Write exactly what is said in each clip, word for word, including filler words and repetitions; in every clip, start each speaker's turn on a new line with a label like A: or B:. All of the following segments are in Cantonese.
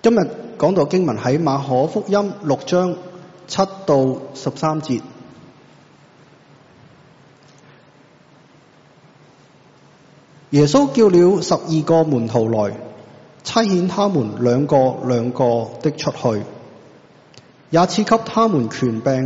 A: 今日講到經文喺馬可福音六章七到十三節。耶穌叫了十二個門徒來，差遣他們兩個兩個的出去，也賜給他們權柄，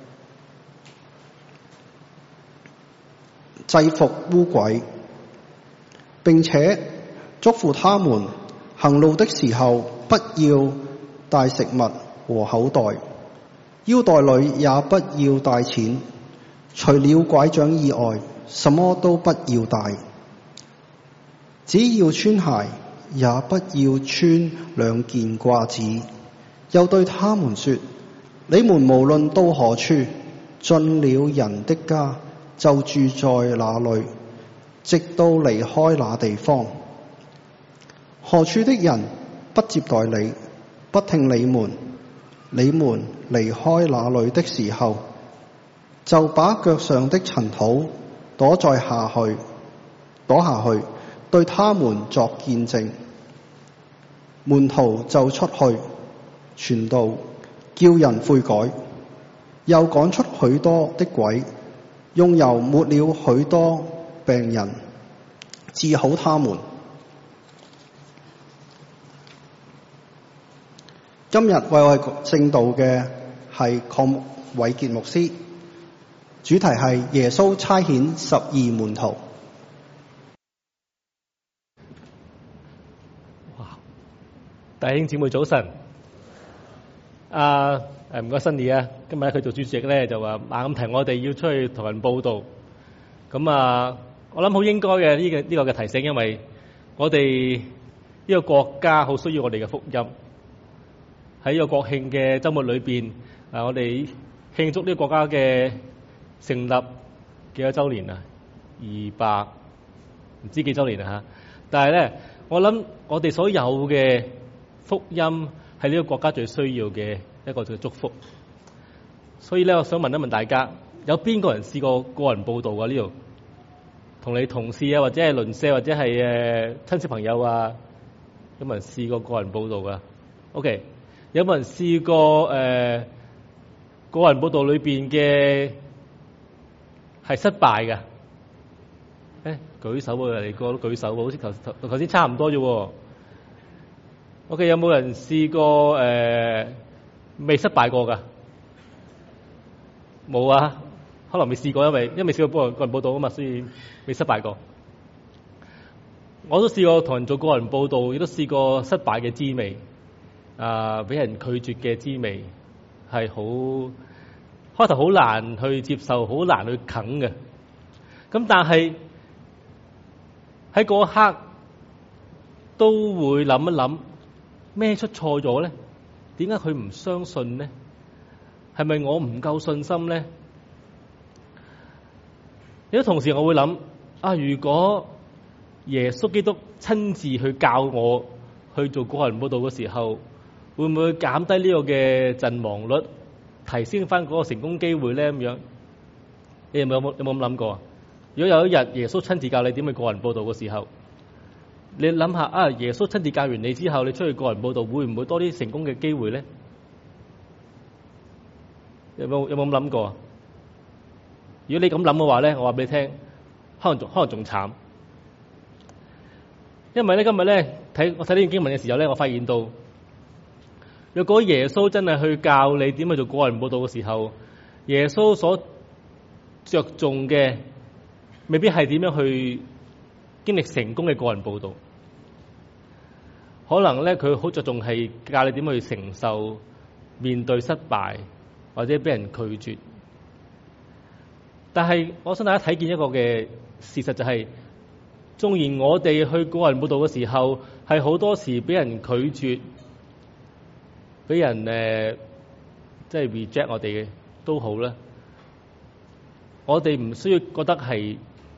A: 制服污鬼，並且囑咐他們行路的時候不要帶食物和口袋，腰帶裏也不要帶錢，除了拐杖以外，什麼都不要帶。只要穿鞋，也不要穿兩件褂子。又對他們說：你們無論到何處，進了人的家，就住在那裏，直到離開那地方。何處的人不接待你，不聽你們，你們離開那裏的時候，就把腳上的塵土躲在下去，躲下去，對他們作見證。門徒就出去傳道，叫人悔改，又趕出許多的鬼，用油抹了許多病人，治好他們。今日為我哋證道嘅係鄺偉傑牧師，主題係耶穌差遣十二門徒。
B: 弟兄姊妹早晨，啊誒唔該新義啊，今日佢做主席咧就話猛咁提我哋要出去同人佈道，咁啊我諗好應該嘅呢個呢個嘅提醒，因為我哋呢個國家好需要我哋嘅福音。喺呢個國慶嘅週末裏邊，啊我哋慶祝呢個國家嘅成立幾多週年啊？二百唔知幾週年啊嚇！但係咧，我諗我哋所有嘅福音係呢個國家最需要嘅一個嘅祝福，所以咧，我想問一問大家，有邊個人試過個人佈道啊？呢度同你同事啊，或者係鄰舍，或者係誒親戚朋友啊，有冇人試過個人佈道噶 ？OK， 有冇人試過誒、呃、個人佈道裏邊嘅係失敗嘅？誒，舉手喎，你個都舉手喎，好似頭頭頭先差唔多啫喎。OK， 有冇人試過誒未、呃、失敗過㗎？冇啊，可能未試過，因為因為未試過幫個人佈道啊嘛，所以未失敗過。我都試過同人做個人佈道，亦都試過失敗嘅滋味，啊、呃，俾人拒絕嘅滋味，係好開頭好難去接受，好難去啃嘅。咁但係喺嗰一刻都會諗一諗。咩出錯咗咧？點解佢唔相信咧？係咪我唔夠信心咧？有啲同時我會諗啊，如果耶穌基督親自去教我去做個人佈道嘅時候，會唔會減低呢個嘅陣亡率，提升翻嗰個成功機會咧？咁樣你有冇有冇有冇咁諗過啊？如果有一日耶穌親自教你點去個人佈道嘅時候，你諗下啊，耶穌親自教完你之後，你出去個人佈道，會唔會多啲成功嘅機會咧？有冇有冇咁諗過啊？如果你咁諗嘅話咧，我話俾你聽，可能仲可能仲慘，因為咧今日咧睇我睇呢段經文嘅時候咧，我發現到，若果耶穌真係去教你點去做個人佈道嘅時候，耶穌所着重嘅未必係點樣去經歷成功嘅個人佈道，可能咧佢好着重係教你點去承受面對失敗或者俾人拒絕。但係我想大家睇見一個嘅事實就係、是，縱然我哋去個人佈道嘅時候係好多時俾人拒絕，俾人誒即係 reject 我哋嘅都好啦，我哋唔需要覺得係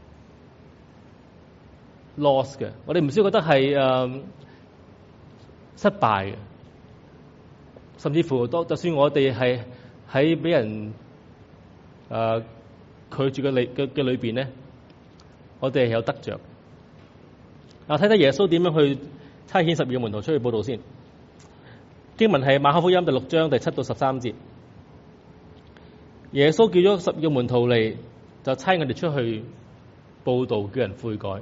B: loss 嘅，我哋唔需要覺得係誒、呃、失敗嘅，甚至乎多，就算我哋係喺俾人誒、呃、拒絕嘅裏嘅嘅裏邊咧，我哋係有得着。嗱，睇睇耶穌點樣去差遣十二個門徒出去佈道先。 經文係馬可福音第六章第七到十三節。耶穌叫咗十二個門徒嚟，就差佢哋出去佈道，叫人悔改。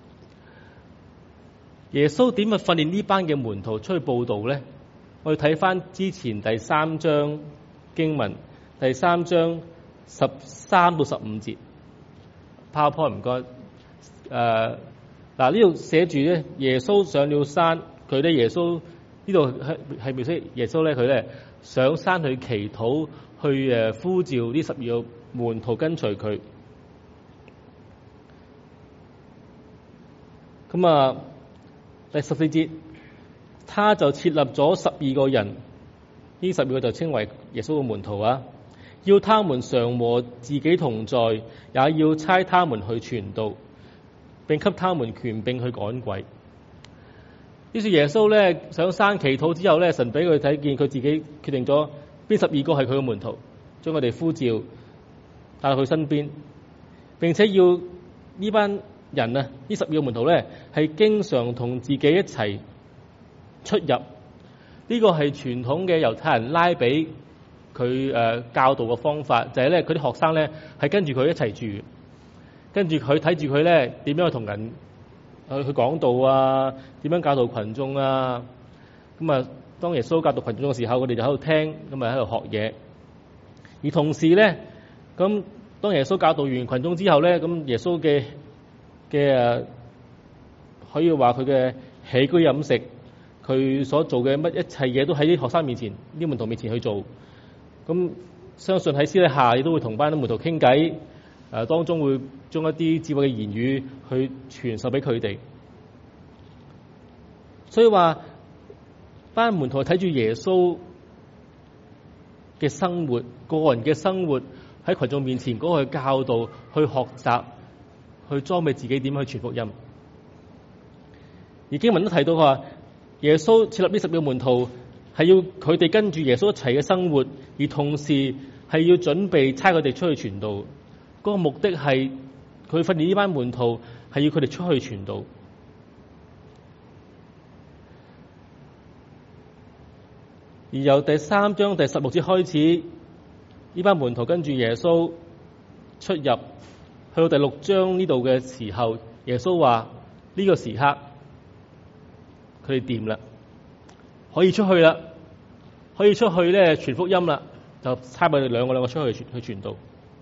B: 耶穌點去訓練呢班嘅門徒出去佈道咧？我哋睇翻之前第三章經文，第三章十三到十五節。PowerPoint 唔該。誒、呃，嗱呢度寫住咧，耶穌上了山，佢咧耶穌呢度係係描寫耶穌咧，佢咧上山去祈禱，去誒呼召呢十二個門徒跟隨佢。咁啊，第十四節，他就設立咗十二個人，呢十二個就稱為耶穌嘅門徒啊。要他們常和自己同在，也要差他們去傳道，並給他們權柄去趕鬼。於是耶穌咧上山祈禱之後咧，神俾佢睇見，佢自己決定咗邊十二個係佢嘅門徒，將佢哋呼召帶到佢身邊，並且要呢班人啊，呢十二個門徒咧係經常同自己一齊出入。呢、這個係傳統嘅猶太人拉比佢誒教導嘅方法，就係咧佢啲學生咧係跟住佢一齊住，跟住佢睇住佢咧點樣去同人去去講道啊，點樣教導群眾啊。咁啊，當耶穌教導群眾嘅時候，佢哋就喺度聽，咁啊喺度學嘢。而同時咧，咁當耶穌教導完群眾之後咧，咁耶穌嘅嘅誒可以話佢嘅起居飲食，佢所做嘅乜一切嘢都喺啲學生面前、啲門徒面前去做。咁相信喺私底下，亦都會同班門徒傾偈，誒當中會將一啲智慧嘅言語去傳授俾佢哋。所以話班門徒睇住耶穌嘅生活，個人嘅生活喺群眾面前嗰個教導，去學習，去裝備自己點去傳福音。而經文都提到話，耶穌設立呢十二個門徒，係要佢哋跟住耶穌一齊嘅生活，而同時係要準備差佢哋出去傳道。嗰、那個目的係佢訓練呢班門徒，係要佢哋出去傳道。而由第三章第十六節開始，呢班門徒跟住耶穌出入，去到第六章呢度嘅時候，耶穌話呢、這個時刻佢哋掂啦，可以出去啦，可以出去咧傳福音啦，就差佢哋兩個兩個出去傳去傳道。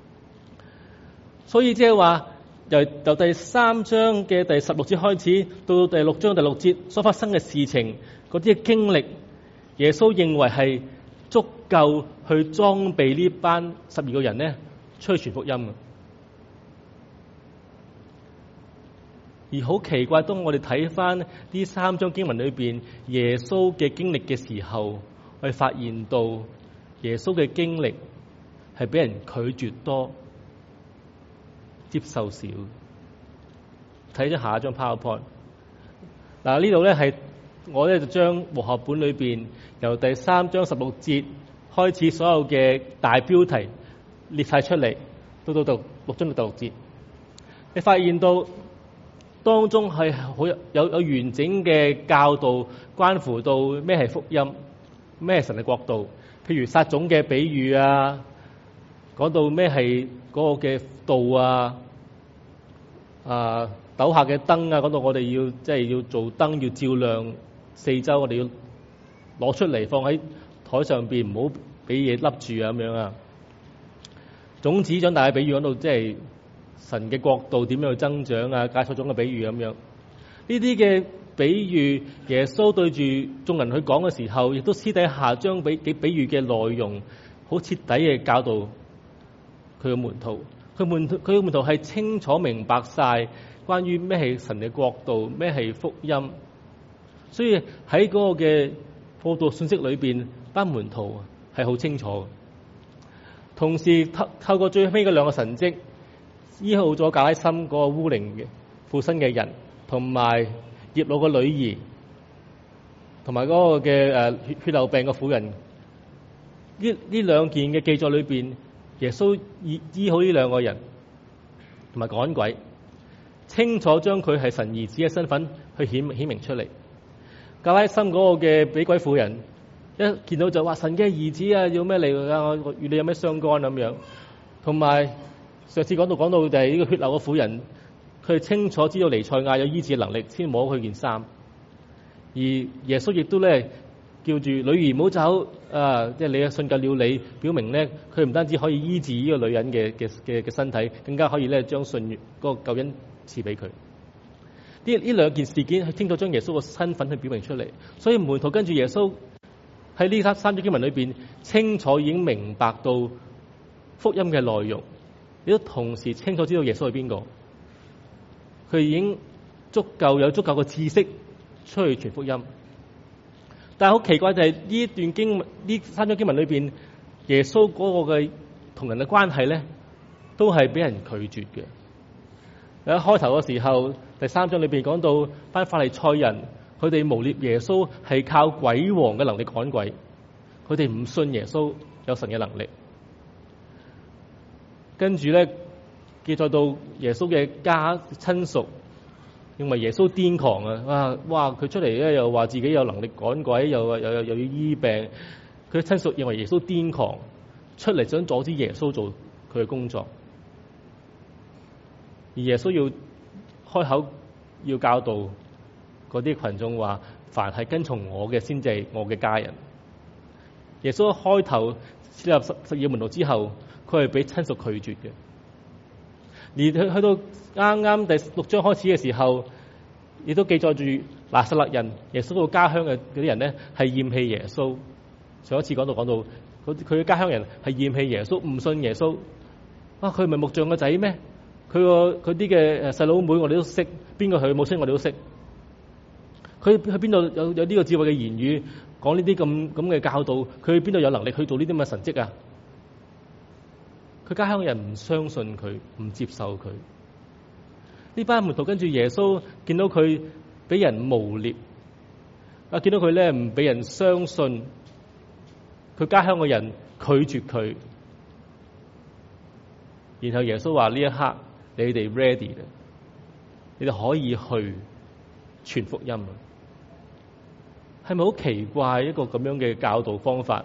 B: 所以即係話由由第三章嘅第十六節開始，到第六章第六節所發生嘅事情，嗰啲嘅經歷，耶穌認為係足夠去裝備呢班十二個人咧出去傳福音嘅。而好奇怪，當我哋睇翻呢三章經文裏邊耶穌嘅經歷嘅時候，我哋發現到耶穌嘅經歷係俾人拒絕多，接受少。睇咗下一張 PowerPoint。嗱，呢度咧係我咧就將和合本裏邊由第三章十六節開始所有嘅大標題列晒出嚟，到到到六章到第六節，你發現到當中係好有有有完整嘅教導，關乎到咩係福音，咩係神嘅國度。譬如撒種嘅比喻啊，講到咩係嗰個嘅道啊，啊斗下嘅燈啊，講到我哋要即係、就是、要做燈，要照亮四周，我哋要攞出嚟放喺台上邊，唔好俾嘢笠住啊咁樣啊。種子長大嘅比喻講到即係神嘅國度點樣去增長啊，芥菜種嘅比喻咁樣。呢啲嘅比喻，耶穌對住眾人去講嘅時候，亦都私底下將比幾比喻嘅內容好徹底嘅教導佢嘅門徒。佢門佢嘅門徒係清楚明白晒關於咩係神嘅國度，咩係福音。所以喺嗰個嘅報道信息裏邊，班門徒係好清楚。同時透透過最尾嗰兩個神蹟，醫好咗格拉森嗰個污靈嘅附身嘅人，同埋葉老嘅女兒，同埋嗰個嘅誒血血漏病嘅婦人。呢呢兩件嘅記載裏邊，耶穌醫醫好呢兩個人，同埋趕鬼，清楚將佢係神兒子嘅身份去顯顯明出嚟。格拉森嗰個嘅俾鬼婦人， 一見到就話神嘅兒子啊，要咩嚟啊？我與你有咩相干咁樣？同埋上次講到講到就係呢個血流嘅婦人，佢係清楚知道彌賽亞有醫治嘅能力，先摸佢件衫。而耶穌亦都咧叫住女兒唔好走啊！即係你信救了你，表明咧佢唔單止可以醫治呢個女人嘅嘅嘅嘅身體，更加可以咧將信嗰個救恩賜俾佢。呢呢兩件事件係清楚將耶穌個身份去表明出嚟，所以門徒跟住耶穌喺呢三三章經文裏邊，清楚已經明白到福音嘅內容，亦都同時清楚知道耶穌係邊個。佢已經足夠有足夠嘅知識出去傳福音。但係好奇怪就係呢一段經文，呢三章經文裏邊，耶穌嗰個嘅同人嘅關係咧，都係俾人拒絕嘅。喺一開頭嘅時候，第三章裏邊講到班法利賽人，佢哋誣衊耶穌係靠鬼王嘅能力趕鬼，佢哋唔信耶穌有神嘅能力。跟住咧記載到耶穌嘅家親屬認為耶穌癲狂啊！哇哇，佢出嚟咧又話自己有能力趕鬼，又又又又要醫病。佢嘅親屬認為耶穌癲狂，出嚟想阻止耶穌做佢嘅工作。而耶穌要開口要教導嗰啲群眾話：凡係跟從我嘅，先至係我嘅家人。耶穌開頭設立十十二門徒之後，佢係俾親屬拒絕嘅。而去去到啱啱第六章開始嘅時候，亦都記載住拿撒勒人耶穌個家鄉嘅嗰啲人咧，係厭棄耶穌。上一次講到講到，佢嘅家鄉人係厭棄耶穌，唔信耶穌。啊，佢唔係木匠嘅仔咩？佢個佢啲嘅誒細佬妹我哋都識，邊個係佢母親我哋都識。佢去邊度有有呢個智慧嘅言語，講呢啲咁咁嘅教導？佢去邊度有能力去做呢啲咁嘅神蹟啊？佢家鄉人唔相信佢，唔接受佢。呢班門徒跟住耶穌，見到佢俾人誣衊，啊，見到佢咧唔俾人相信，佢家鄉嘅人拒絕佢。然後耶穌話：呢一刻你哋 ready 啦，你哋可以去傳福音。係咪好奇怪一個咁樣嘅教導方法？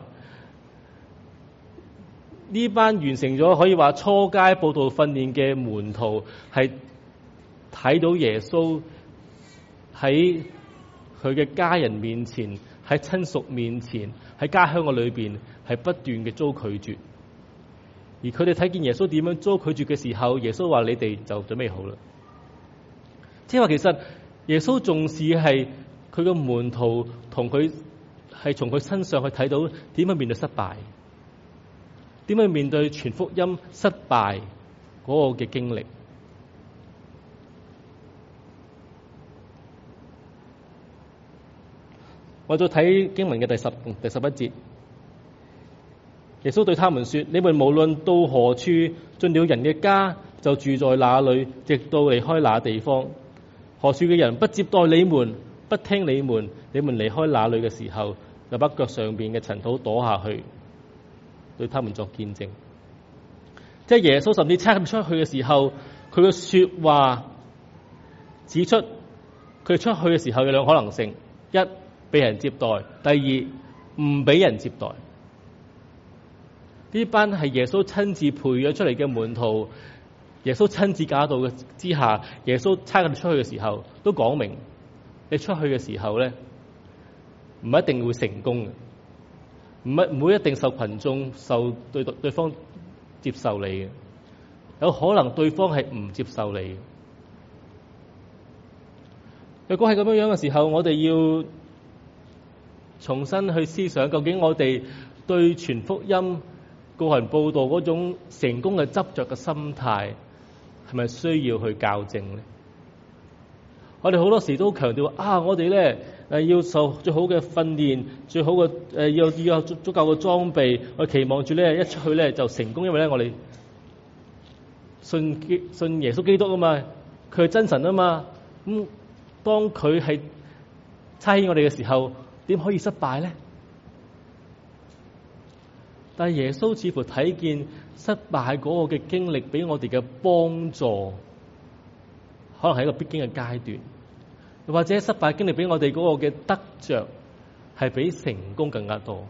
B: 呢班完成咗可以話初階佈道訓練嘅門徒，係睇到耶穌喺佢嘅家人面前，喺親屬面前，喺家鄉嘅裏邊係不斷嘅遭拒絕。而佢哋睇見耶穌點樣遭拒絕嘅時候，耶穌話：你哋就準備好啦。即係話其實耶穌重視係佢嘅門徒同佢係從佢身上去睇到點樣面對失敗。點樣面對傳福音失敗嗰個嘅經歷？我再睇經文嘅第十第十一節，耶穌對他們說：你們無論到何處進了人嘅家，就住在那裏，直到離開那地方。何處嘅人不接待你們，不聽你們，你們離開那裏嘅時候，就把腳上邊嘅塵土躲下去，對他們作見證。即係耶穌甚至差佢哋出去嘅時候，佢嘅說話指出佢哋出去嘅時候有兩個可能性：一，俾人接待；第二，唔俾人接待。呢班係耶穌親自培養出嚟嘅門徒，耶穌親自教導嘅之下，耶穌差佢哋出去嘅時候，都講明你出去嘅時候咧，唔一定會成功嘅。唔係唔會一定受群眾受對對方接受你嘅，有可能對方係唔接受你嘅。如果係咁樣樣嘅時候，我哋要重新去思想，究竟我哋對傳福音、個人佈道嗰種成功嘅執着嘅心態，係咪需要去校正咧？我哋好多時都強調啊，我哋咧誒要受最好嘅訓練，最好嘅誒要要有足足夠嘅裝備，我期望住咧一出去咧就成功，因為咧我哋信基信耶穌基督啊嘛，佢係真神啊嘛。咁當佢係差遣我哋嘅時候，點可以失敗咧？但係耶穌似乎睇見失敗嗰個嘅經歷俾我哋嘅幫助，可能係一個必經嘅階段。或者失敗經歷俾我哋嗰個嘅得着， 係比成功更加多。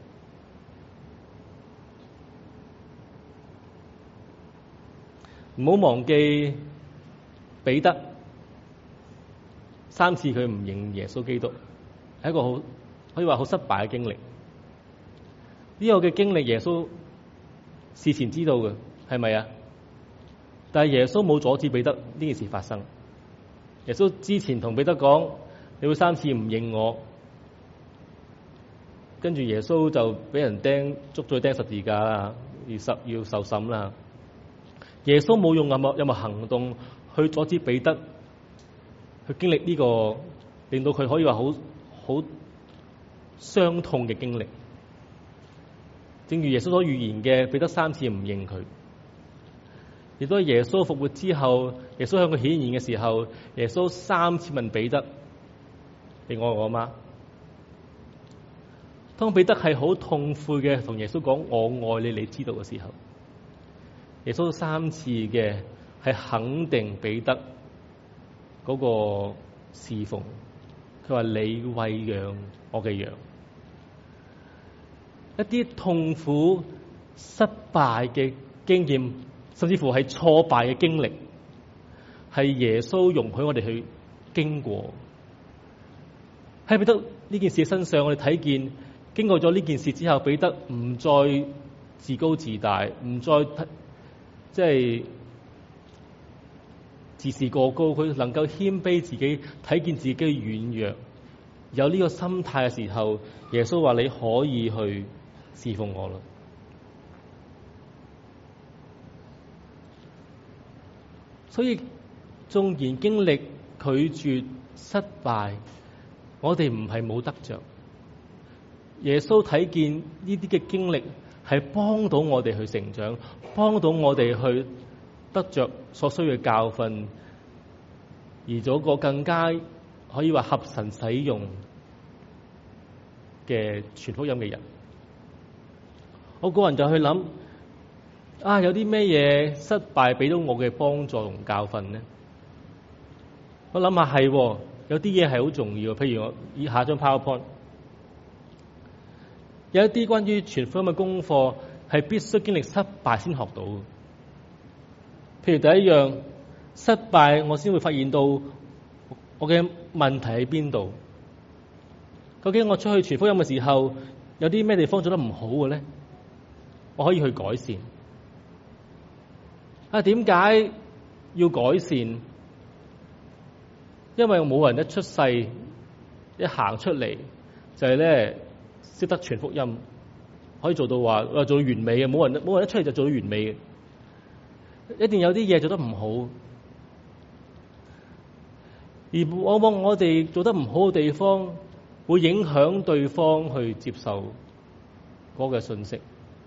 B: 唔好忘記彼得三次佢唔認耶穌基督，係一個好可以話好失敗嘅經歷。呢個嘅經歷耶穌事前知道嘅，係咪啊？但係耶穌冇阻止彼得呢件事發生。耶穌之前同彼得講：你會三次唔認我。跟住耶穌就俾人釘捉咗釘十字架啦，要受要受審啦。耶穌冇用任何任何行動去阻止彼得去經歷呢個令到佢可以話好好傷痛嘅經歷。正如耶穌所預言嘅，彼得三次唔認佢，亦都係耶穌復活之後，耶穌向佢顯現嘅時候，耶穌三次問彼得：你愛我嗎？當彼得係好痛悔嘅同耶穌講我愛你，你知道嘅時候，耶穌三次嘅係肯定彼得嗰個侍奉。佢話你餵養我嘅羊。一啲痛苦、失敗嘅經驗，甚至乎係挫敗嘅經歷，係耶穌容許我哋去經過。喺彼得呢件事嘅身上，我哋睇見經過咗呢件事之後，彼得唔再自高自大，唔再即係自視過高，佢能夠謙卑自己，睇見自己嘅軟弱，有呢個心態嘅時候，耶穌話你可以去侍奉我啦。所以縱然經歷拒絕失敗，我哋唔係冇得着。耶穌睇見呢啲嘅經歷係幫到我哋去成長，幫到我哋去得着所需嘅教訓，而做個更加可以話合神使用嘅傳福音嘅人。我個人就去諗啊，有啲咩嘢失敗俾到我嘅幫助同教訓呢？我諗下係，有啲嘢係好重要。譬如我以下張 PowerPoint， 有一啲關於傳福音嘅功課係必須經歷失敗先學到。譬如第一樣，失敗我先會發現到我嘅問題喺邊度。究竟我出去傳福音嘅時候，有啲咩地方做得唔好嘅咧？我可以去改善。啊，點解要改善？因為冇人一出世一行出嚟就係咧識得傳福音，可以做到話做到完美嘅。冇人冇人一出嚟就做到完美嘅，一定有啲嘢做得唔好。而往往我哋做得唔好嘅地方，會影響對方去接受嗰個信息。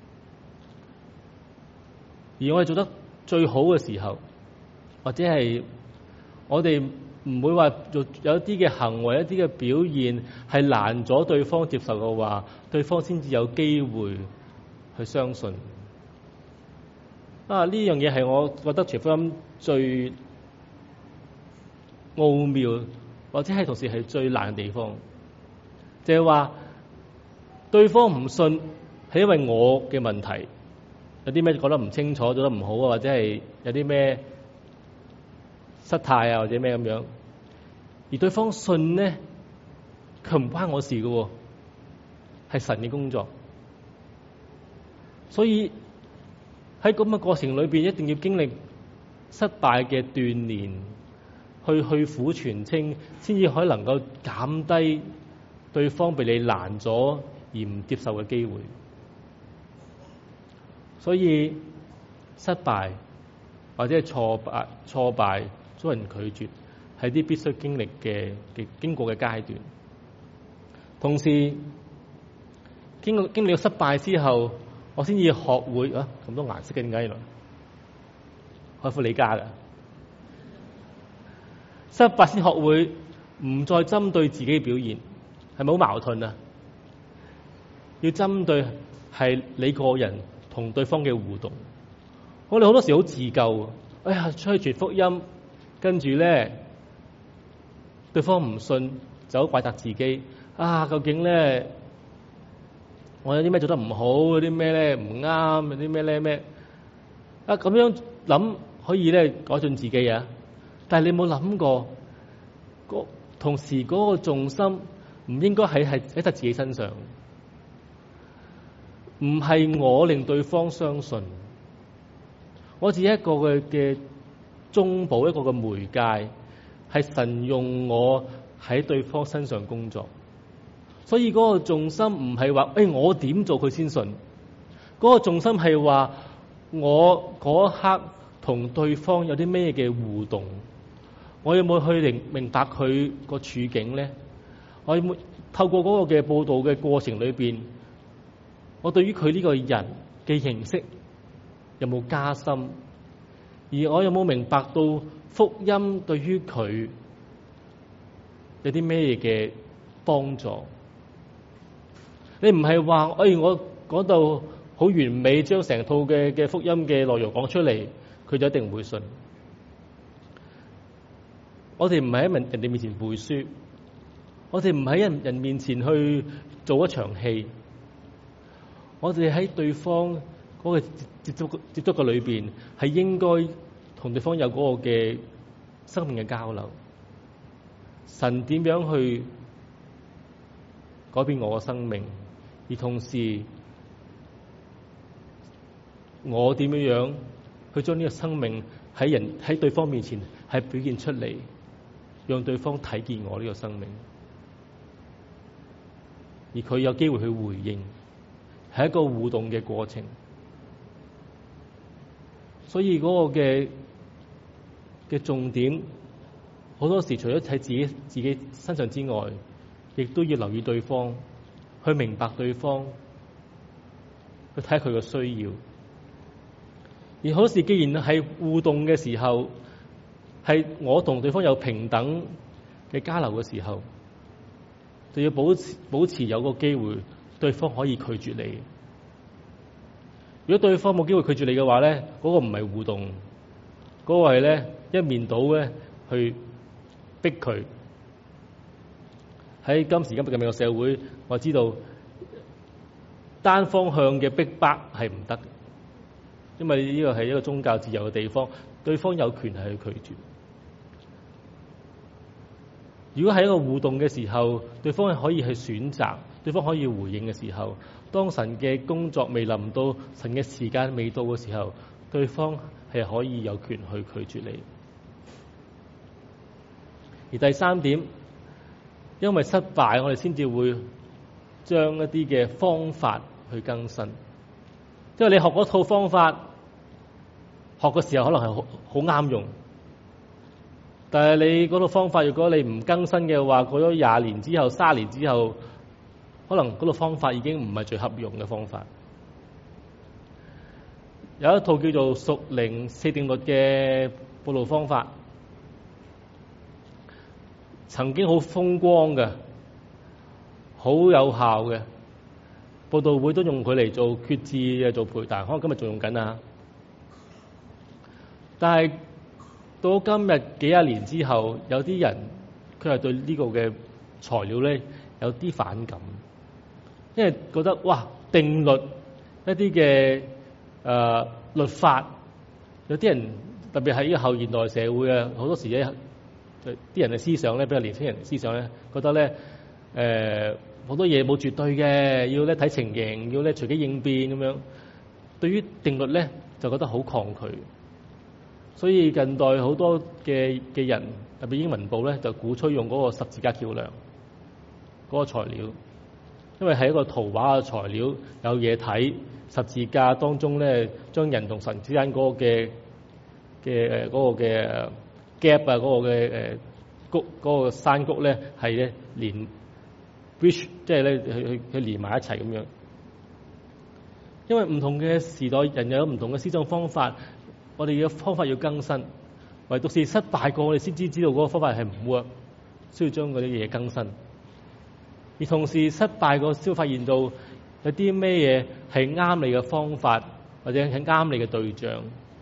B: 而我哋做得最好嘅時候，或者係我哋唔會話做有一啲嘅行為、一啲嘅表現係難咗對方接受嘅話，對方先至有機會去相信。啊！呢樣嘢係我覺得傳福音最奧妙，或者係同時係最難嘅地方，就係話對方唔信係因為我嘅問題。有啲咩講得唔清楚，做得唔好啊，或者係有啲咩失態啊，或者咩咁樣，而對方信呢，佢唔關我事嘅，係神嘅工作。所以喺咁嘅過程裏邊，一定要經歷失敗嘅鍛煉，去去苦傳稱，先至可以能夠減低對方被你攔咗而唔接受嘅機會。所以失敗或者係挫敗、挫敗、遭人拒絕，係啲必須經歷嘅嘅經過嘅階段。同時經過經歷咗失敗之後，我先至學會啊，咁多顏色嘅，點解原來開庫里加㗎？失敗先學會唔再針對自己嘅表現，係咪好矛盾啊？要針對係你個人同對方嘅互動。我哋好多時好自救，哎呀，出去傳福音，跟住咧對方唔信，就好怪責自己啊！究竟咧我有啲咩做得唔好，有啲咩咧唔啱，有啲咩咧咩啊，咁樣諗可以咧改進自己啊！但係你冇諗過，嗰同時嗰個重心唔應該喺係喺得自己身上，唔係我令對方相信，我只係一個嘅嘅中保，一個嘅媒介，係神用我喺對方身上工作。所以嗰個重心唔係話誒我點做佢先信，嗰個重心係話我嗰一刻同對方有啲咩嘅互動，我有冇去明明白佢個處境咧？我有冇透過嗰個嘅報道嘅過程裏邊，我對於佢呢個人嘅認識有冇加深？而我有冇明白到福音對於佢有啲咩嘅幫助？你唔係話，誒我講到好完美，將成套嘅嘅福音嘅內容講出嚟，佢就一定唔會信。我哋唔係喺人人哋面前背書，我哋唔喺人人面前去做一場戲，我哋喺對方嗰個接觸接觸嘅裏邊，係應該同對方有嗰個嘅生命嘅交流。神點樣去改變我嘅生命？而同時，我點樣樣去將呢個生命喺人喺對方面前係表現出嚟，讓對方睇見我呢個生命，而佢有機會去回應，係一個互動嘅過程。所以嗰個嘅嘅重點，好多時除咗喺自己自己身上之外，亦都要留意對方。去明白對方，去睇佢嘅需要。而好似既然係互動嘅時候，係我同對方有平等嘅交流嘅時候，就要保持保持有個機會，對方可以拒絕你。如果對方冇機會拒絕你嘅話咧，嗰個唔係互動，嗰個係咧一面倒咧去逼佢。喺今時今日嘅美國社會，我知道單方向嘅逼迫係唔得，因為呢個係一個宗教自由嘅地方，對方有權係去拒絕。如果喺一個互動嘅時候，對方係可以去選擇，對方可以回應嘅時候，當神嘅工作未臨到，神嘅時間未到嘅時候，對方係可以有權去拒絕你。而第三點，因為失敗，我哋先至會將一啲嘅方法去更新。因為你學嗰套方法，學嘅時候可能係好好啱用，但係你嗰套方法，如果你唔更新嘅話，過咗廿年之後、三年之後，可能嗰套方法已經唔係最合用嘅方法。有一套叫做屬靈四定律嘅佈道方法，曾經好風光嘅，好有效嘅，佈道會都用佢嚟做決志、做培壇，可能今日仲用緊啊！但係到今日幾廿年之後，有啲人佢係對呢個嘅材料咧有啲反感，因為覺得哇定律一啲嘅誒律法，有啲人特別喺呢個後現代社會啊，好多時咧。啲人嘅思想咧，比較年輕人思想咧，覺得咧，誒好多嘢冇絕對嘅，要咧睇情形，要咧隨機應變咁樣。對於定律咧，就覺得好抗拒。所以近代好多嘅嘅人，特別英文部咧，就鼓吹用嗰個十字架橋梁嗰個材料，因為係一個圖畫嘅材料，有嘢睇。十字架當中咧，將人同神之間嗰個嘅嘅誒嗰個嘅。gap 啊，嗰個嘅誒谷嗰個山谷咧，係咧連 bridge， 即係咧去去去連埋一齊咁樣。因為唔同嘅時代，人有唔同嘅思想方法，我哋嘅方法要更新。唯獨是失敗過，我哋先知知道嗰個方法係唔 work，需要將嗰啲嘢更新。而同時失敗過，先發現到有啲咩嘢係啱你嘅方法，或者係啱你嘅對象。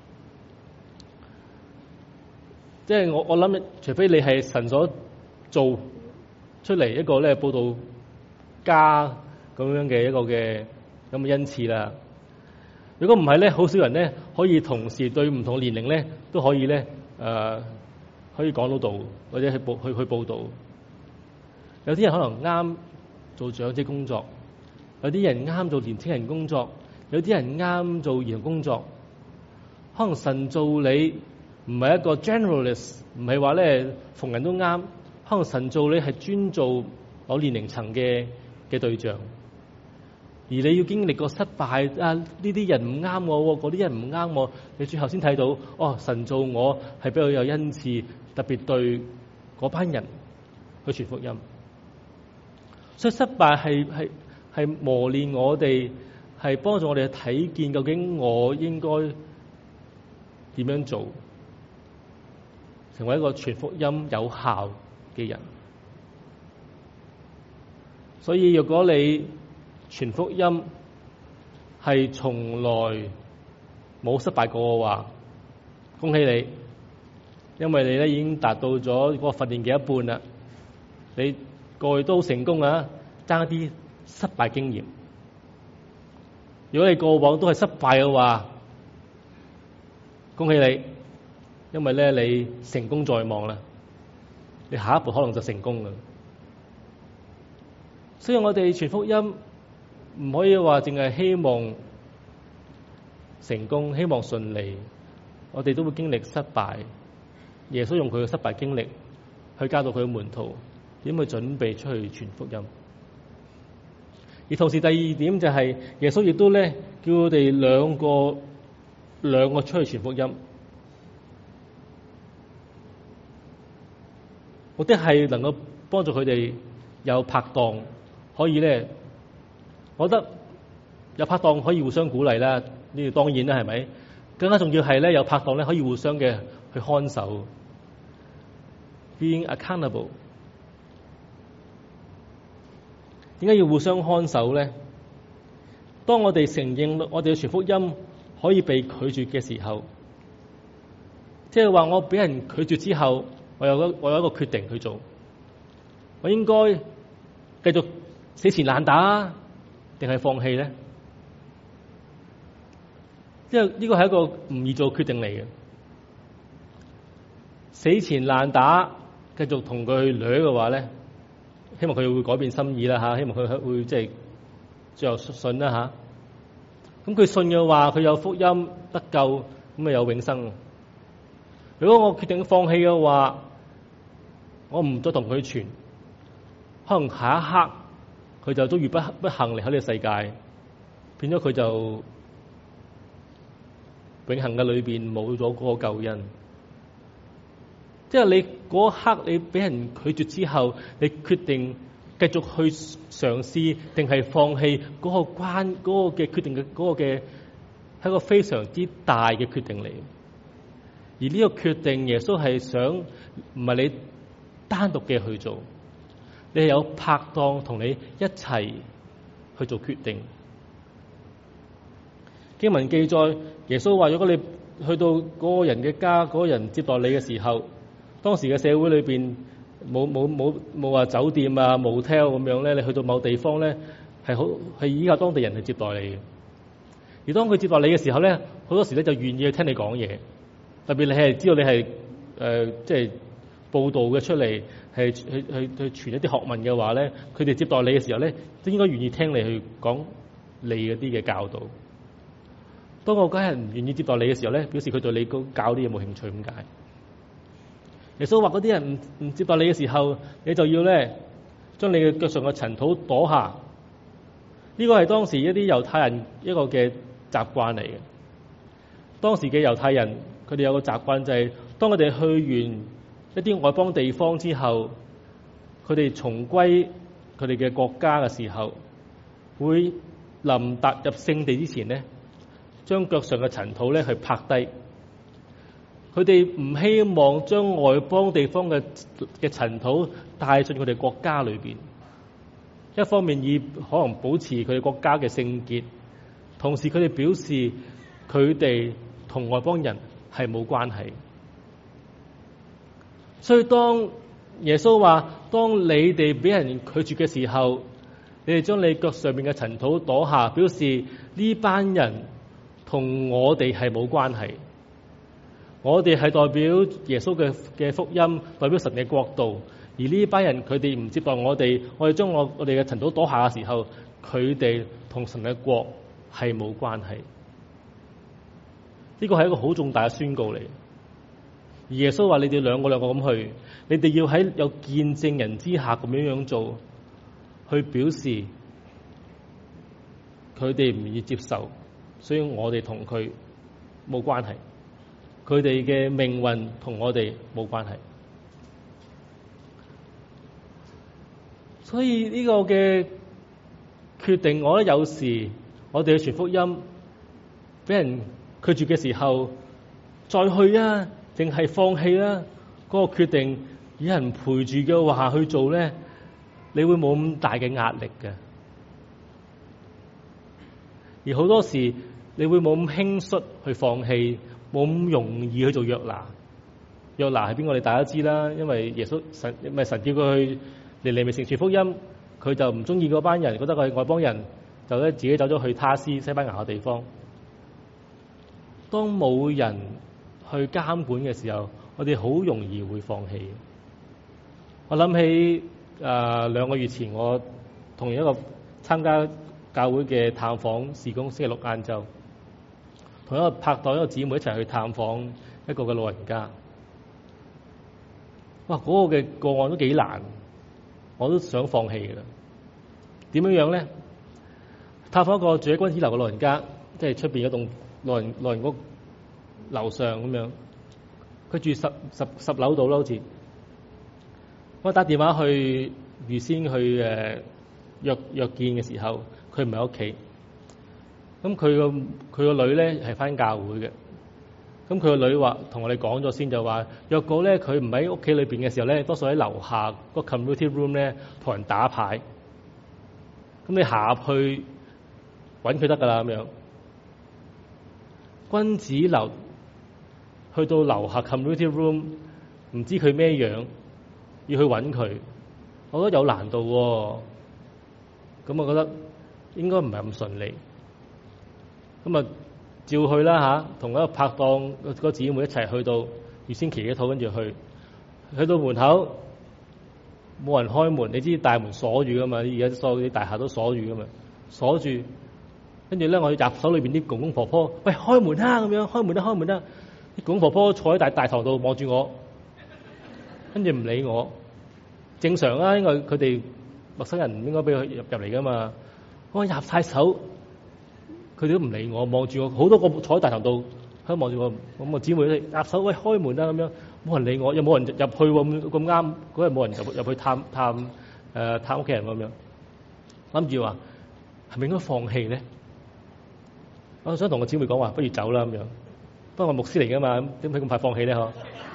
B: 即係我我諗，除非你係神所做出嚟一個咧佈道家咁樣嘅一個嘅咁嘅恩賜啦。如果唔係咧，好少人咧可以同時對唔同年齡咧都可以咧誒、呃、可以講到道，或者去報去去報道。有啲人可能啱做長者工作，有啲人啱做年輕人工作，有啲人啱做兒童工作。可能神造你唔係一個 generalist， 唔係話咧逢人都啱。可能神造你係專做某年齡層嘅嘅對象。而你要經歷過失敗啊！呢啲人唔啱我，嗰啲人唔啱我，你最後先睇到哦，神造我係比較有恩賜，特別對嗰班人去傳福音。所以失敗係係係磨練我哋，係幫助我哋去睇見究竟我應該點樣做，成為一個傳福音有效嘅人。所以若果你傳福音係從來冇失敗過嘅話，恭喜你，因為你咧已經達到咗嗰個訓練嘅一半啦。你過去都成功啊，爭一啲失敗經驗。如果你過往都係失敗嘅話，恭喜你，因為咧你成功在望啦，你下一步可能就成功啦。所以我哋傳福音唔可以話淨係希望成功，希望順利，我哋都會經歷失敗。耶穌用佢嘅失敗經歷去教導佢嘅門徒點去準備出去傳福音。而同時第二點就係、是、耶穌亦都咧叫我哋兩個兩個出去傳福音，目的係能夠幫助佢哋有拍檔，可以咧。我覺得有拍檔可以互相鼓勵啦，呢個當然啦，係咪？更加重要係咧，有拍檔咧可以互相嘅去看守 ，being accountable。點解要互相看守咧？當我哋承認我哋嘅傳福音可以被拒絕嘅時候，即係話我俾人拒絕之後，我有個我有一個決定去做，我應該繼續死纏爛打，定係放棄咧？因為呢個係一個唔易做決定嚟嘅。死纏爛打，繼續同佢掠嘅話咧，希望佢會改變心意啦吓，希望佢會即係最後信啦吓。咁佢信嘅話，佢有福音得救，咁啊有永生。如果我決定放棄嘅話，我唔再同佢傳，可能下一刻佢就遭遇不不幸離開呢個世界，變咗佢就永恆嘅裏邊冇咗嗰個救恩。即係你嗰一刻你俾人拒絕之後，你決定繼續去嘗試定係放棄嗰個關嗰個嘅決定嘅嗰個嘅係一個非常之大嘅決定嚟。而呢個決定，耶穌係想唔係你單獨嘅去做，你係有拍檔同你一齊去做決定。經文記載，耶穌話：如果你去到嗰個人嘅家，嗰個人接待你嘅時候，當時嘅社會裏邊冇冇冇冇話酒店啊、motel 咁樣咧，你去到某地方咧係好係依靠當地人去接待你嘅。而當佢接待你嘅時候咧，好多時咧就願意去聽你講嘢。特別你係知道你係誒即係報道嘅出嚟，係去去去傳一啲學問嘅話咧，佢哋接待你嘅時候咧，都應該願意聽你去講你嗰啲嘅教導。當個家人唔願意接待你嘅時候咧，表示佢對你嗰教啲嘢冇興趣咁解。耶穌話：嗰啲人唔唔接待你嘅時候，你就要咧將你嘅腳上嘅塵土跺下。呢個係當時一啲猶太人一個嘅習慣嚟嘅。當時嘅猶太人，佢哋有個習慣就係、是，當佢哋去完一啲外邦地方之後，佢哋重歸佢哋嘅國家嘅時候，會臨踏入聖地之前咧，將腳上嘅塵土咧去拍低。佢哋唔希望將外邦地方嘅嘅塵土帶進佢哋國家裏邊。一方面以可能保持佢哋國家嘅聖潔，同時佢哋表示佢哋同外邦人係冇關係。所以當耶穌話：當你哋俾人拒絕嘅時候， 你哋將你腳上面嘅塵土躲下，表示呢班人同我哋係冇關係。我哋係代表耶穌嘅嘅福音，代表神嘅國度。而呢班人佢哋唔接待我哋，我哋將我我哋嘅塵土躲下嘅時候，佢哋同神嘅國係冇關係。呢個係一個好重大嘅宣告嚟。而耶穌話：你哋兩個兩個咁去，你哋要喺有見證人之下咁樣樣做，去表示佢哋唔願意接受，所以我哋同佢冇關係。佢哋嘅命運同我哋冇關係。所以呢個嘅決定，我覺得有時我哋去傳福音，俾人拒絕嘅時候，再去啊，定係放棄啊？嗰個決定有人陪住嘅話去做咧，你會冇咁大嘅壓力嘅。而好多時你會冇咁輕率去放棄，冇咁容易去做約拿。約拿係邊個？你大家知啦，因為耶穌神唔係神叫佢去尼尼微城傳福音，佢就唔中意嗰班人，覺得佢係外邦人，就咧自己走咗去他施西班牙嘅地方。當冇人去監管嘅時候，我哋好容易會放棄。我諗起誒兩個月前，我同一個參加教會嘅探訪事工，星期六晏晝，同一個拍檔一個姊妹一齊去探訪一個嘅老人家。哇！嗰個嘅個案都幾難，我都想放棄嘅啦。點樣樣咧？探訪一個住喺君子樓嘅老人家，即係出邊一棟老人老人屋樓上咁樣。佢住十十十樓度啦，好似。我打電話去預先去誒約約見嘅時候，佢唔喺屋企。咁佢個佢個女咧係返教會嘅。咁佢個女話同我哋講咗先，就話若果咧佢唔喺屋企裏邊嘅時候咧，多數喺樓下個 community room 咧同人打牌。咁你下入去揾佢得噶啦咁樣。君子樓去到樓下 community room， 唔知佢咩樣，要去揾佢，我覺得有難度喎。咁我覺得應該唔係咁順利。咁啊〜照去啦嚇，同一個拍檔個姊妹一齊去到預先祈禱，跟住去去到門口冇人開門，你知大門鎖住噶嘛？而家所有啲大廈都鎖住噶嘛，鎖住。跟住咧，我入手裏邊啲公公婆婆，喂，開門啦咁樣，開門啦開門啦！啲公公婆婆坐喺大大堂度望住我，跟住唔理我，正常啊，因為佢哋陌生人唔應該俾佢入入嚟噶嘛。我入晒手。佢哋都唔理我，望住我，好多個坐喺大堂度，喺度望住我。咁我姊妹咧握手，喂，開門啦咁樣，冇人理我，又冇人入去喎，咁咁啱嗰日冇人入入去探探誒、呃、探屋企人咁樣。諗住話係咪應該放棄咧？我想同個姊妹講話，不如走啦咁樣。不過我牧師嚟噶嘛，點解咁快放棄咧？嗬。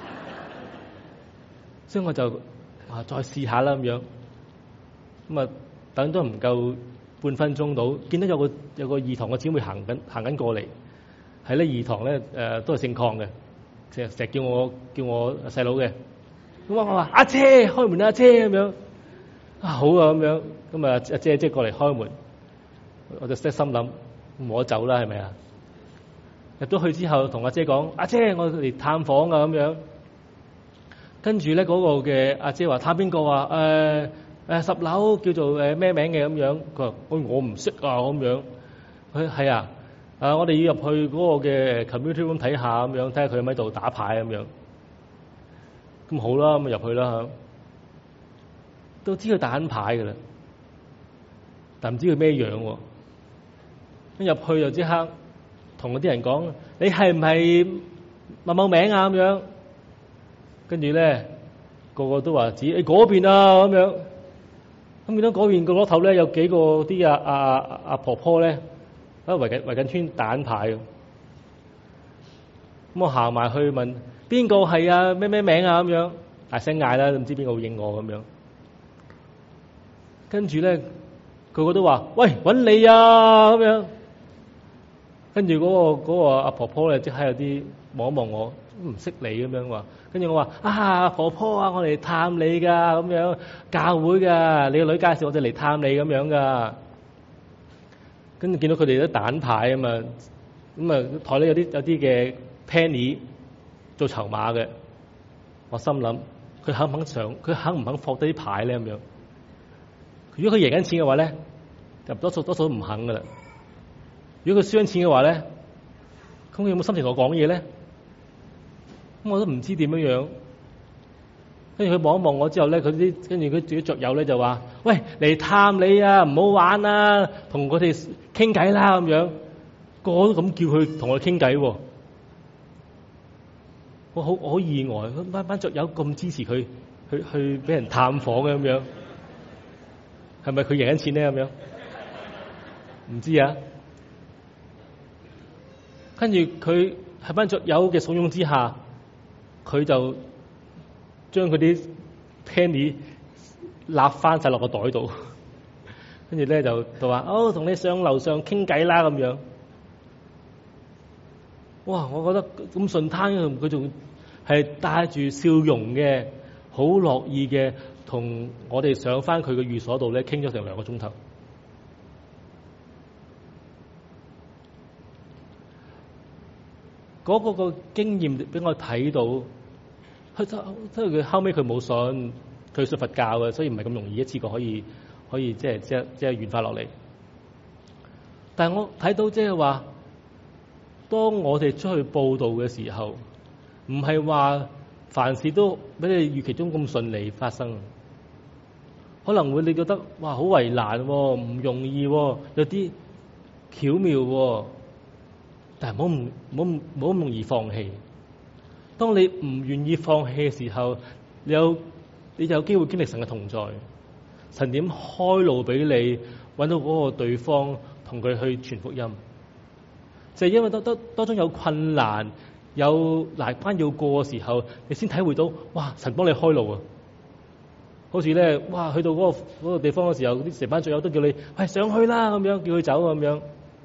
B: 所以我就話再試下啦咁樣。咁啊，等都唔夠半分鐘到，見到有個有個二堂嘅姊妹行緊行緊過嚟，係咧二堂咧誒都係姓鄺嘅，成日成日叫我叫我細佬嘅。咁我話阿姐開門啦，阿姐咁樣啊，好啊咁樣，咁啊阿姐即係過嚟開門，我就即係心諗冇得走啦，係咪啊？入咗去之後，同阿姐講：阿姐，我嚟探訪啊咁樣。跟住咧嗰個嘅阿姐話：探邊個啊？誒、呃。誒十樓叫做誒咩名嘅咁樣，佢話：我我唔識啊咁樣。佢係啊，啊我哋要入去嗰個嘅 community room 睇下咁樣，睇下佢喺度打牌咁樣。咁好啦，咁入去啦嚇。都知佢打緊牌㗎啦，但唔知佢咩樣喎。一入去就即刻同嗰啲人講：你係唔係某某名啊咁樣？跟住咧個個都話指誒嗰邊啊咁樣。咁見到嗰邊個攞頭咧，有幾個啲阿阿阿婆婆咧，喺度圍緊圍緊圈蛋牌嘅。咁我行埋去問邊個係啊？咩咩名啊？咁樣大聲嗌啦，唔知邊個會應我咁樣。跟住咧，個個都話：喂，揾你啊！咁樣。跟住嗰個嗰個阿婆婆咧，即係有啲望一望我， 唔識你咁樣話。跟住我話啊，婆婆啊，我嚟探你㗎咁樣，教會㗎，你個女介紹我哋嚟探你咁樣㗎。跟住見到佢哋啲蛋牌啊嘛，咁啊台裏有啲有啲嘅 penny 做籌碼嘅，我心諗佢肯唔肯上，佢肯唔肯放低啲牌咧咁樣？如果佢贏緊錢嘅話咧，就多數多數都唔肯噶啦。如果佢輸緊錢嘅話咧，咁佢有冇心情同我講嘢咧？咁我都唔知點樣樣。跟住佢望一望我之後咧，佢啲跟住佢自己雀友咧就話：喂，嚟探你啊，唔好玩啊，同佢哋傾偈啦咁樣。個個都咁叫佢同我哋傾偈喎。我好我好意外，班班雀友咁支持佢去去俾人探訪嘅咁樣，係咪佢贏緊錢咧咁樣？唔知啊。跟住佢喺班雀友嘅慫恿之下，佢就將佢啲 penny 立翻晒落個袋度，跟住咧就就話：哦，同你上樓上傾偈啦咁樣。哇！我覺得咁順攤，佢仲係帶住笑容嘅，好樂意嘅，同我哋上翻佢嘅寓所度咧傾咗成兩個鐘頭。嗰、嗰個經驗俾我睇到，佢即係佢後尾佢冇信，佢信佛教嘅，所以唔係咁容易一次過可以可以即係即係即係軟化落嚟。但係我睇到即係話，當我哋出去報道嘅時候，唔係話凡事都俾你預期中咁順利發生，可能會你覺得哇好為難喎，唔容易喎，有啲巧妙喎。但係唔好唔好唔好咁容易放棄。當你唔願意放棄嘅時候，你有你就有機會經歷神嘅同在。神點開路俾你揾到嗰個對方，同佢去傳福音，就係因為當當當中有困難、有難關要過嘅時候，你先體會到哇！神幫你開路啊！好似咧哇，去到嗰個嗰個地方嘅時候，啲成班隊友都叫你喂上去啦咁樣，叫佢走咁樣。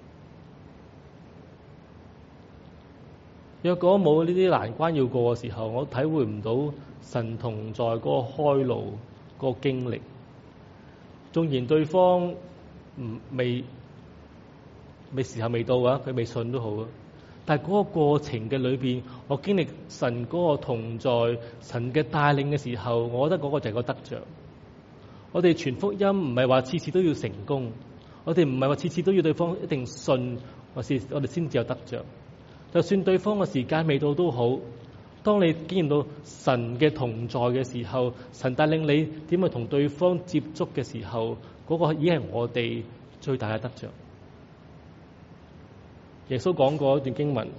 B: 若果冇呢啲難關要過嘅時候，我體會唔到神同在嗰個開路嗰個經歷。縱然對方唔未未時候未到啊，佢未信都好啊。但係嗰個過程嘅裏邊，我經歷神嗰個同在、神嘅帶領嘅時候，我覺得嗰個就係個得着。我哋傳福音唔係話次次都要成功，我哋唔係話次次都要對方一定信，或是我哋先至有得着。就算對方嘅時間未到都好，當你經驗到神嘅同在嘅時候，神帶領你點去同對方接觸嘅時候，嗰、那個已經係我哋最大嘅得着。耶穌講過一段經文，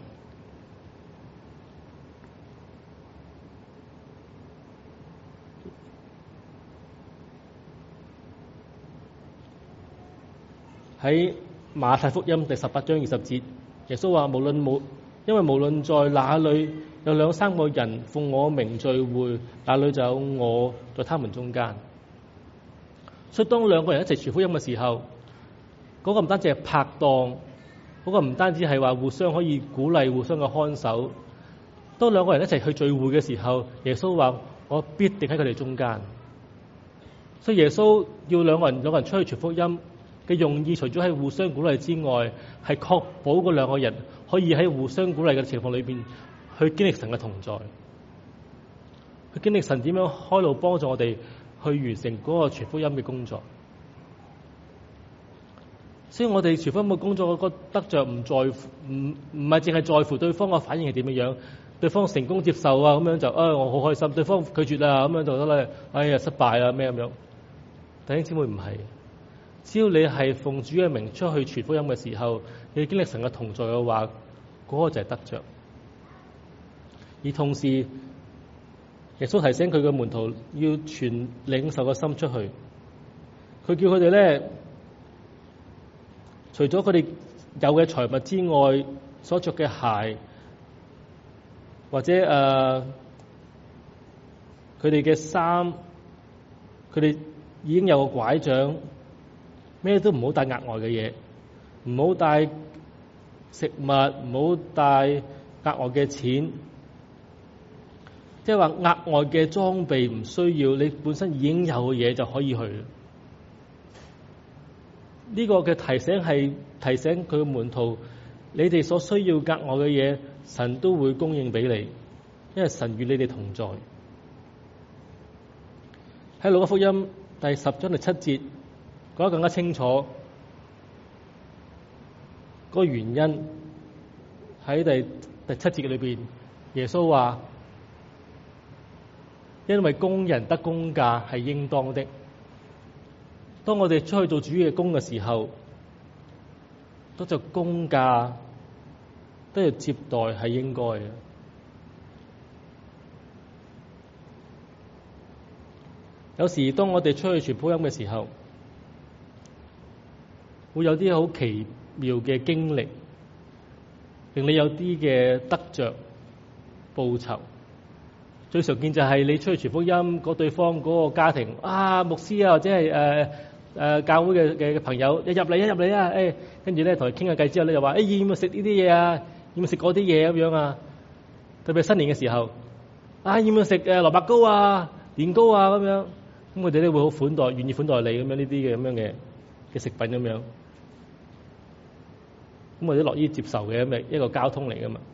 B: 喺馬太福音第十八章二十節，耶穌話：無論冇因為無論在哪裏有兩三個人奉我名聚會，那裏就有我在他們中間。所以當兩個人一齊傳福音嘅時候，嗰、那個唔單止係拍檔，嗰、那個唔單止係話互相可以鼓勵、互相嘅看守。當兩個人一齊去聚會嘅時候，耶穌話：我必定喺佢哋中間。所以耶穌要兩個人兩個人出去傳福音嘅用意，除咗係互相鼓勵之外，係確保嗰兩個人可以喺互相鼓勵嘅情況裏邊，去經歷神嘅同在，去經歷神點樣開路幫助我哋去完成嗰個傳福音嘅工作。所以我哋傳福音嘅工作，個得着唔在乎，唔唔係淨係在乎對方嘅反應係點樣樣，對方成功接受啊，咁樣就誒、哎、我好開心；對方拒絕啊，咁樣就得啦，哎呀失敗啊咩咁樣。弟兄姊妹唔係。只要你係奉主嘅名出去傳福音嘅時候，你經歷神嘅同在嘅話，嗰、那個就係得着。而同時，耶穌提醒佢嘅門徒要全領受個心出去。佢叫佢哋咧，除咗佢哋有嘅財物之外，所着嘅鞋，或者誒佢哋嘅衫，佢哋已經有個拐杖。咩都唔好帶額外嘅嘢，唔好帶食物，唔好帶額外嘅錢， 即係話額外嘅裝備唔需要，你本身已經有嘅嘢就可以去。呢、這個嘅提醒係提醒佢嘅門徒，你哋所需要額外嘅嘢，神都會供應俾你，因為神與你哋同在。喺路加福音第十章第七節講得更加清楚，嗰、那個原因喺第第七節裏邊，耶穌話：因為工人得工價係應當的。當我哋出去做主嘅工嘅時候，得着工價，得着接待係應該嘅。有時當我哋出去傳福音嘅時候，會有啲好奇妙嘅經歷，令你有啲嘅得着報酬。最常見就係你出去傳福音，嗰對方嗰個家庭啊，牧師啊，或者係誒誒教會嘅嘅朋友，一入嚟一入嚟啊，誒跟住咧同佢傾下偈之後咧，就話誒要唔要食呢啲嘢啊？要唔要食嗰啲嘢咁樣啊？特別新年嘅時候，啊要唔要食誒蘿蔔糕啊、年糕啊咁樣？咁佢哋咧會好款待，願意款待你咁樣呢啲嘅咁樣嘅嘅食品咁樣。咁我哋樂於接受嘅咁嘅一個交通嚟噶嘛。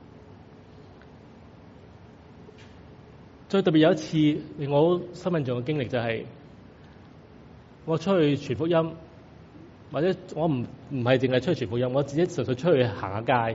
B: 最特別有一次令我好深印象嘅經歷就係、是，我出去傳福音，或者我唔唔係淨係出去傳福音，我自己純粹出去行下街，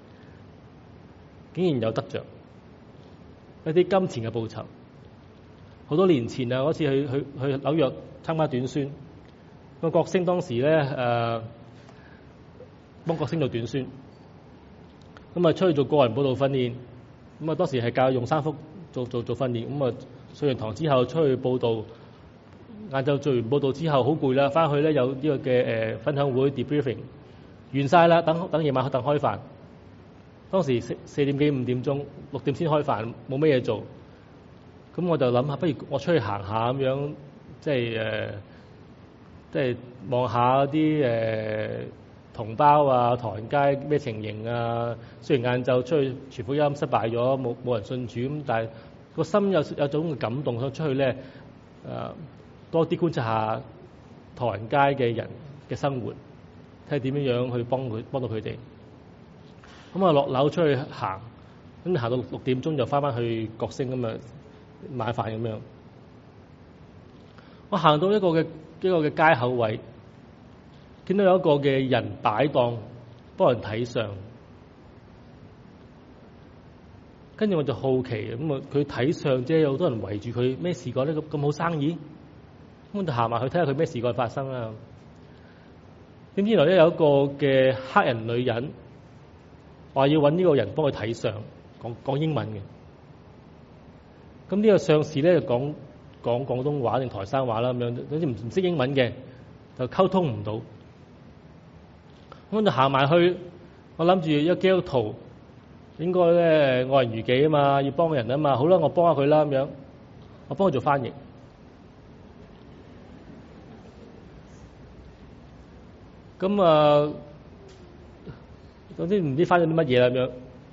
B: 竟然有得着一啲金錢嘅報酬。好多年前啊，嗰次去去去紐約參加短宣，個國星當時咧誒幫國星做短宣，咁啊出去做個人佈道訓練，咁啊當時係教用三福做做做訓練，咁啊上完堂之後出去佈道，晏晝做完佈道之後好攰啦，翻去咧有呢個嘅誒分享會 debriefing 完晒啦，等等夜晚等開飯，當時四四點幾五點鐘，六點先開飯，冇乜嘢做。咁我就諗下，不如我出去行下咁樣，即係誒，即係望下啲誒同胞啊，唐人街咩情形啊？雖然晏晝出去傳福音失敗咗，冇冇人信主咁，但係個心有有種嘅感動，想出去咧誒、呃、多啲觀察下唐人街嘅人嘅生活，睇下點樣樣去幫佢幫到佢哋。咁啊落樓出去行，咁行到六六點鐘就翻返去國星咁啊。買飯咁樣，我行到一個嘅一個嘅街口位，見到有一個嘅人擺檔幫人睇相，跟住我就好奇咁啊，佢睇相啫，有好多人圍住佢，咩事幹呢？咁咁好生意，咁我就行埋去睇下佢咩事幹發生啦。點知原來咧有一個嘅黑人女人話要搵呢個人幫佢睇相，講講英文嘅。咁呢個上司咧就講講廣東話定台山話啦咁樣，好似唔唔識英文嘅，就溝通唔到。咁我就行埋去，我諗住一個基督徒應該咧愛人如己啊嘛，要幫人啊嘛，好啦，我幫下佢啦咁樣，我幫佢做翻譯。咁啊，總之唔知翻咗啲乜嘢啦咁樣。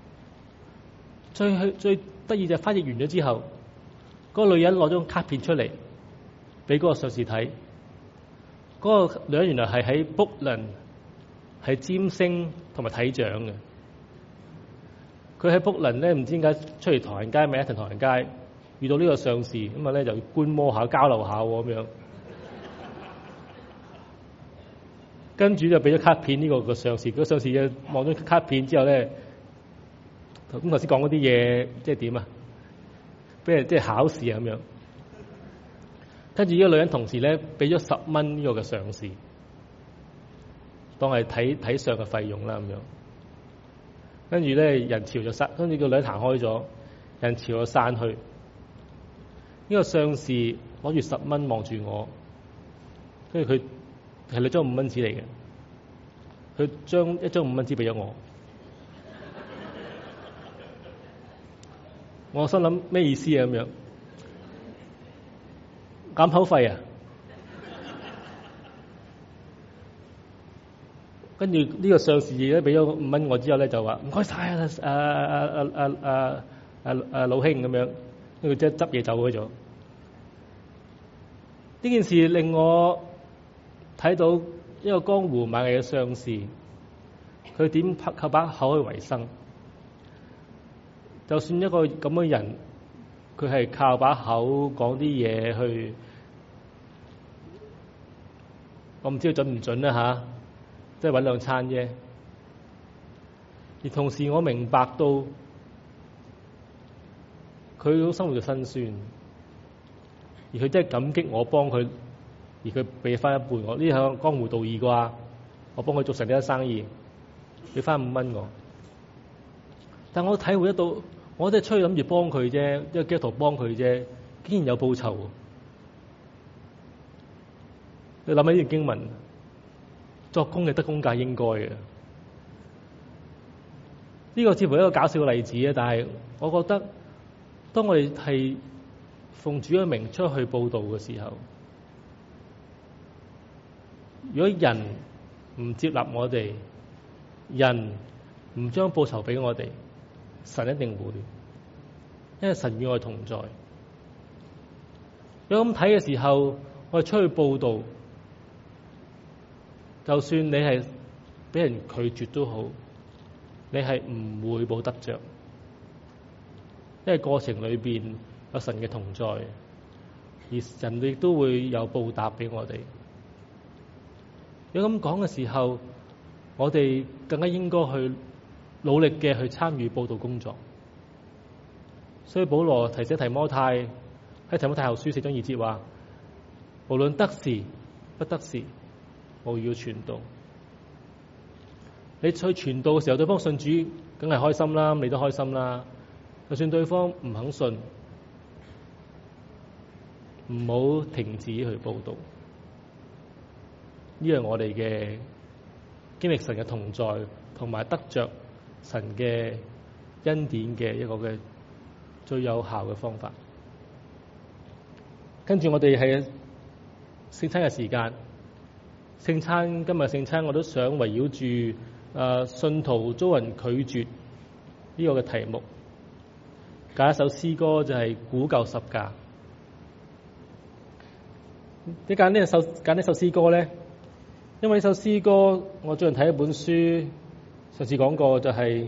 B: 最最得意就係翻譯完咗之後，嗰個女人攞咗張卡片出嚟，俾嗰個上司睇。嗰個女人原來係喺卜倫係占星同埋睇掌嘅。佢喺卜倫咧，唔知點解出嚟唐人街，咪一條唐人街遇到呢個上司，咁啊咧就觀摩下、交流下咁樣。跟住就俾咗卡片呢個個上司，個上司嘅望咗卡片之後咧，咁頭先講嗰啲嘢，即係點啊？俾人即係考試啊咁樣。跟住呢個女人同時咧，俾咗十蚊呢個嘅上司，當係睇睇相嘅費用啦咁樣。跟住咧人潮就散，跟住個女人行開咗，人潮就散去。呢、這個上司攞住十蚊望住我，跟住佢係兩張五蚊紙嚟嘅，佢將一張五蚊紙俾咗我。我心諗咩意思啊？咁樣減口費啊？跟住呢個上司咧俾咗五蚊我之後咧就話唔該晒啊！誒誒誒誒誒誒誒老兄咁樣， 因為佢即係執嘢走咗。呢件事令我睇到一個江湖賣藝嘅相士，佢點靠把口去維生。就算一個咁嘅人，佢係靠把口講啲嘢去，我唔知佢準唔準啦吓，即係搵兩餐啫。而同時我明白到佢好生活嘅辛酸，而佢真係感激我幫佢，而佢俾翻一半我。呢係江湖道義啩，我幫佢做成呢一生意，俾翻五蚊我。但我體會得到，我都係出去諗住幫佢啫，一個基督徒幫佢啫，竟然有報酬。你諗起呢段經文，作工嘅得工價應該嘅。呢個似乎係一個搞笑嘅例子啊！但係我覺得，當我哋係奉主嘅名出去佈道嘅時候，如果人唔接納我哋，人唔將報酬俾我哋，神一定會，因為神與我同在。如果咁睇嘅時候，我哋出去佈道，就算你係俾人拒絕都好，你係唔會冇得着，因為過程裏邊有神嘅同在，而神亦都會有報答俾我哋。如果咁講嘅時候，我哋更加應該去努力嘅去參與佈道工作。所以保羅提醒提摩太喺提摩太後書四章二節話：無論得時不得時，務要傳道。你去傳道嘅時候，對方信主，梗係開心啦，你都開心啦。就算對方唔肯信，唔好停止去佈道。呢樣我哋嘅經歷神嘅同在，同埋得着神嘅恩典嘅一個嘅最有效嘅方法。跟住我哋係聖餐嘅時間，聖餐今日聖餐我都想圍繞住誒信徒遭人拒絕呢個嘅題目，揀一首詩歌就係古舊十架。點解呢首揀呢首詩歌咧？因為呢首詩歌，我最近睇一本書，上次講過就係、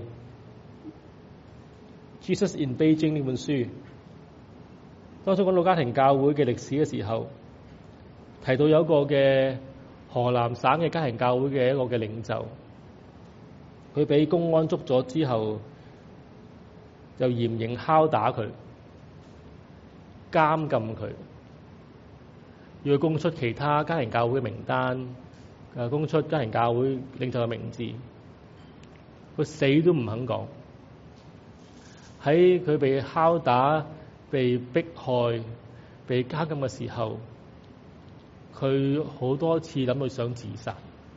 B: 是《Jesus in Beijing》呢本書。當初講到家庭教會嘅歷史嘅時候，提到有一個嘅河南省嘅家庭教會嘅一個嘅領袖，佢俾公安捉咗之後，就嚴刑拷打佢，監禁佢，要佢供出其他家庭教會嘅名單。誒，供出家庭教會領袖嘅名字，佢死都唔肯講。喺佢被拷打、被迫害、被監禁嘅時候，佢好多次諗到想自殺。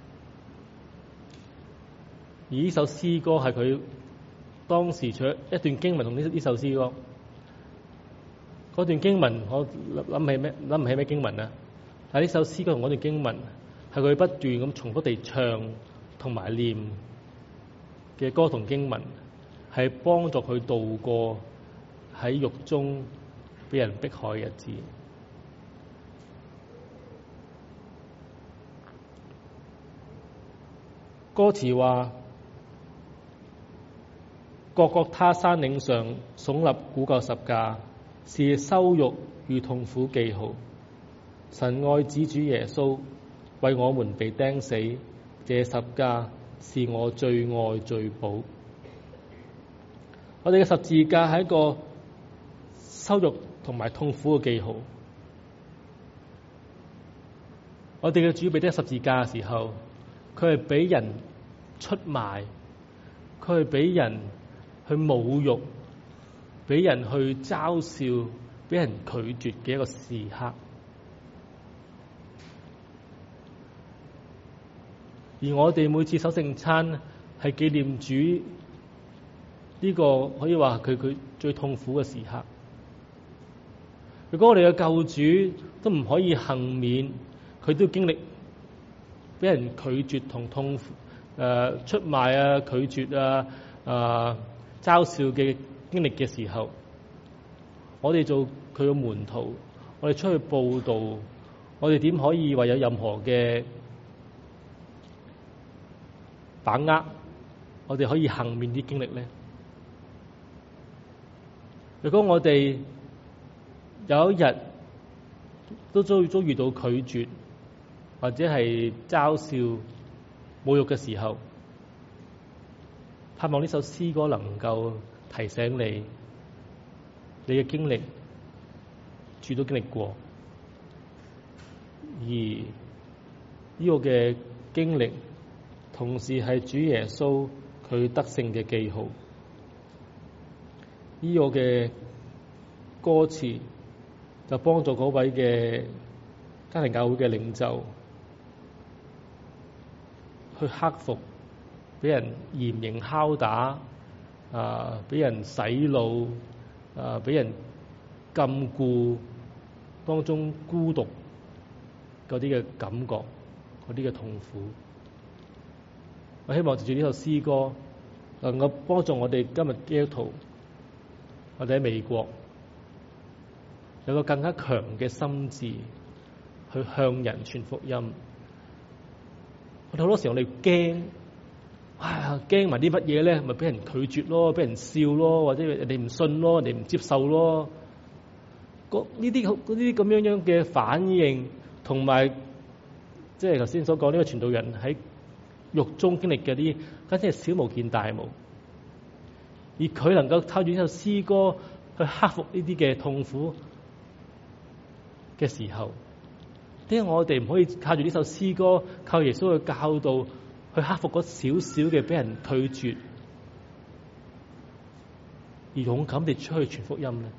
B: 而呢首詩歌係佢當時除咗一段經文同呢呢首詩歌，嗰段經文我諗起咩？諗唔起咩經文啊？但係呢首詩歌同嗰段經文，係佢不斷咁重複地唱同埋念嘅歌同經文，係幫助佢度過喺獄中俾人迫害嘅日子。歌詞話：各各他山嶺上聳立古舊十架，是羞辱與痛苦記號。神愛子主耶穌，為我們被釘死，這十架是我最愛最寶。我哋嘅十字架係一個羞辱同埋痛苦嘅記號。我哋嘅主被釘十字架嘅時候，佢係俾人出賣，佢係俾人去侮辱，俾人去嘲笑，俾人拒絕嘅一個時刻。而我哋每次守聖餐係紀念主呢個可以話佢佢最痛苦嘅時刻。如果我哋嘅救主都唔可以幸免，佢都要經歷俾人拒絕同痛苦、誒出賣啊、拒絕啊、啊嘲笑嘅經歷嘅時候， 我哋做佢嘅門徒，我哋出去佈道，我哋點可以話有任何嘅把握？我哋可以幸免啲經歷咧？如果我哋有一日都遭遭遇到拒絕或者係嘲笑、侮辱嘅時候，盼望呢首詩歌能夠提醒你，你嘅經歷主都經歷過，而呢個嘅經歷同時係主耶穌佢得勝嘅記號。呢、這個嘅歌詞就幫助嗰位嘅家庭教會嘅領袖去克服俾人嚴刑拷打啊，俾人洗腦啊，俾人禁錮當中孤獨嗰啲嘅感覺，嗰啲嘅痛苦。我希望藉住呢首詩歌能夠幫助我哋今日基督徒，我哋喺美國有個更加強嘅心志去向人傳福音。我哋好多時候我哋驚，啊驚埋啲乜嘢咧？咪俾人拒絕咯，俾人笑咯，或者人哋唔信咯，人哋唔接受咯。嗰呢啲嗰啲咁樣樣嘅反應，同埋即係頭先所講呢個傳道人喺獄中經歷嘅啲，簡直係小巫見大巫。而佢能夠靠住呢首詩歌去克服呢啲嘅痛苦嘅時候，點解我哋唔可以靠住呢首詩歌，靠耶穌嘅教導去克服嗰少少嘅俾人拒絕，而勇敢地出去傳福音咧？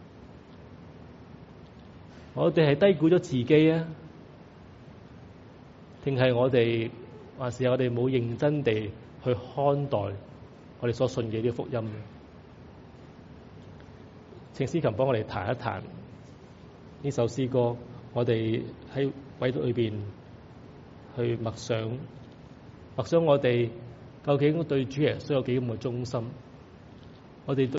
B: 我哋係低估咗自己啊，定係我哋還是我哋冇認真地去看待我哋所信嘅呢啲福音咧？請司琴幫我哋彈一彈呢首詩歌，我哋喺位裏邊去默想，默想我哋究竟對主耶穌有幾咁嘅忠心，我哋